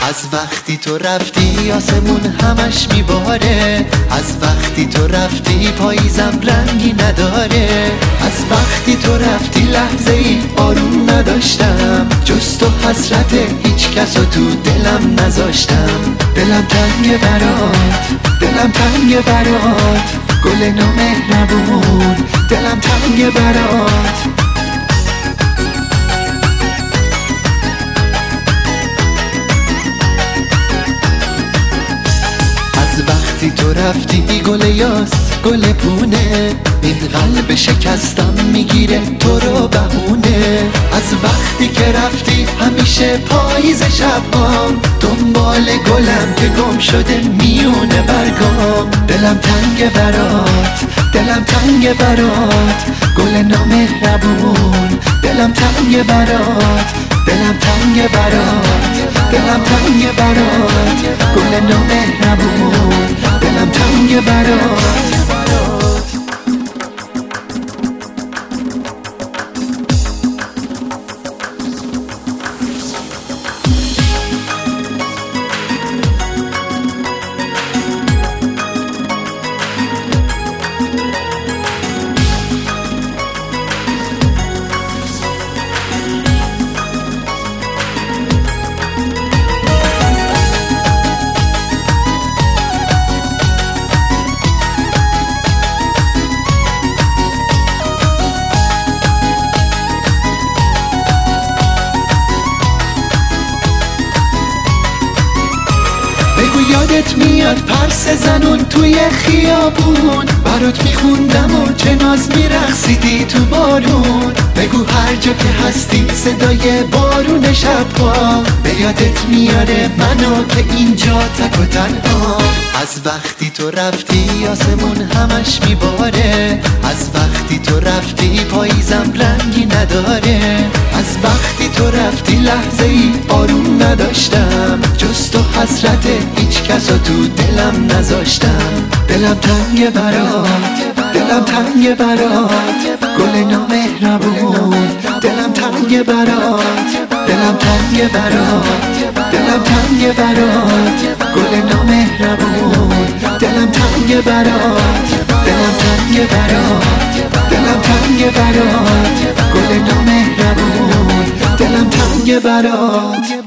از وقتی تو رفتی آسمون همش میباره، از وقتی تو رفتی پاییزم رنگی نداره، از وقتی تو رفتی لحظه ای آروم نداشتم، جز تو حسرت هیچ کسو تو دلم نذاشتم. دلم تنگه برات، دلم تنگه برات، گل نامهربون، دلم تنگه برات. وقتی تو رفتی گل یاس گل پونه، این قلب شکستم میگیره تو رو بهونه. از وقتی که رفتی همیشه پاییز شبام، دنبال گلم که گم شده میونه برگام. دلم تنگه برات، دلم تنگه برات، گل نامهربون، دلم تنگه برات، دلم تنگه برات، دلم تنگه برات، گل نامهربون، دلم تنگه برات. بگو یادت میاد پرس زنون توی خیابون، برات میخوندم و چه ناز میرقصیدی تو بارون. بگو هر جا که هستی صدای بارون شبها به یادت میاره منو که اینجا تک و تنها. از وقتی تو رفتی آسمون همش میباره، از وقتی تو رفتی پاییزم رنگی نداره، از وقتی تو رفتی لحظه ای آروم نداشتم، جز تو حسرت هیچ کسو تو دلم نذاشتم. دلم تنگه برات، دلم تنگه برات، گل نامهربون، دلم تنگه برات، دلم تنگه برات، دلم تنگه برات، گل نامهربون، دلم تنگه برات، دلم تنگه برات، دلم تنگه برات، گل نامهربون، دلم تنگه برات.